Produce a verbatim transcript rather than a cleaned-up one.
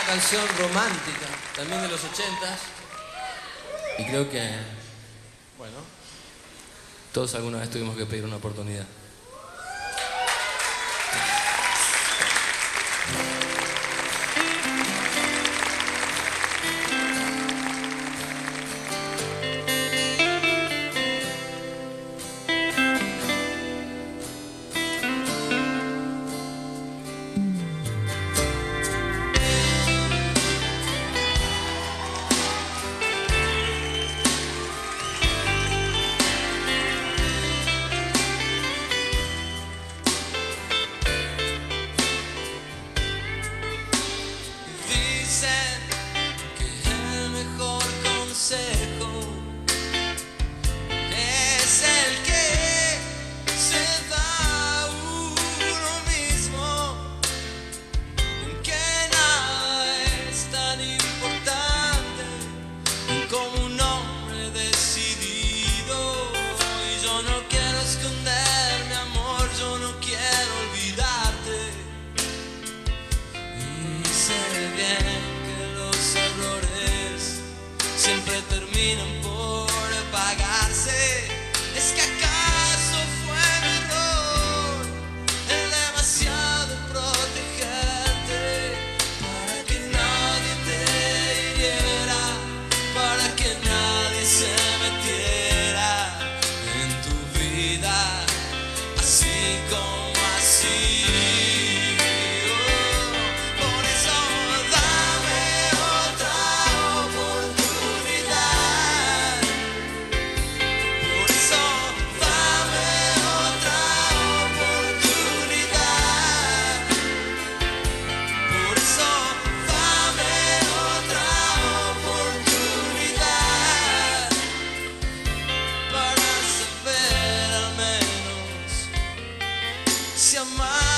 una canción romántica, también de los ochentas. Y creo que, bueno, todos alguna vez tuvimos que pedir una oportunidad. Es el que se da uno mismo, que nada es tan importante como un hombre decidido. Y yo no quiero esconder mi amor, yo no quiero olvidarte. Y sé bien que los errores siempre terminan por pagarse. ¿Es que acaso fue mi error el demasiado protegerte para que nadie te hiriera, para que nadie se metiera en tu vida así como así? Por eso dame otra oportunidad. Por eso dame otra oportunidad. Por eso dame otra oportunidad para saber al menos si amar.